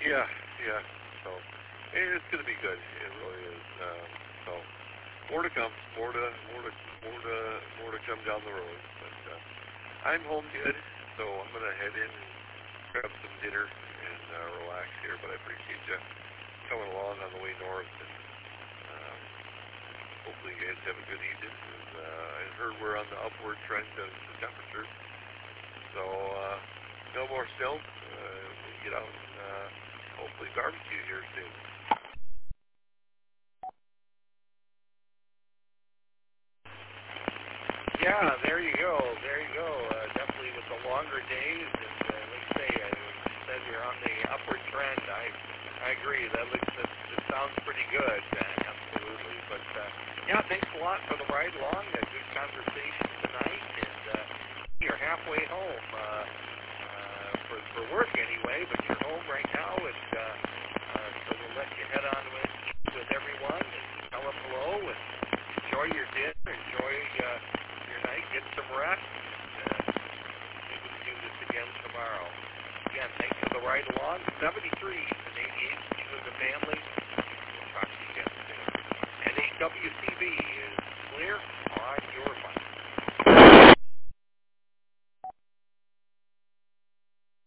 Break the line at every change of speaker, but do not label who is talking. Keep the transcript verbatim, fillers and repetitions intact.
Yeah, yeah. So it's going to be good. It really is. Um, so more to come. More to more to more to more to come down the road. But uh, I'm home good, so I'm going to head in and grab some dinner and uh, relax here. But I appreciate you coming along on the way north, and um, hopefully you guys have a good evening. And, uh, I heard we're on the upward trend of the temperature, so uh, no more snow. Uh, we'll get out and uh, hopefully barbecue here soon.
Yeah, there you go. There you go. Uh, definitely with the longer days, and uh, like I say, uh, you said you're on the upward trend. I I agree. That looks that, that sounds pretty good. Uh, absolutely. But uh, yeah, thanks a lot for the ride along. A good conversation tonight, and uh, you're halfway home uh, uh, for for work anyway. But you're home right now, and uh, uh, so we'll let you head on with with everyone and tell them hello and enjoy your dinner. Enjoy. Uh, Night, get some rest, and uh, maybe we can do this again tomorrow. Again, thanks for the ride along. seventy-three and eighty-eight, you and the family. We'll talk to you again soon. And A W C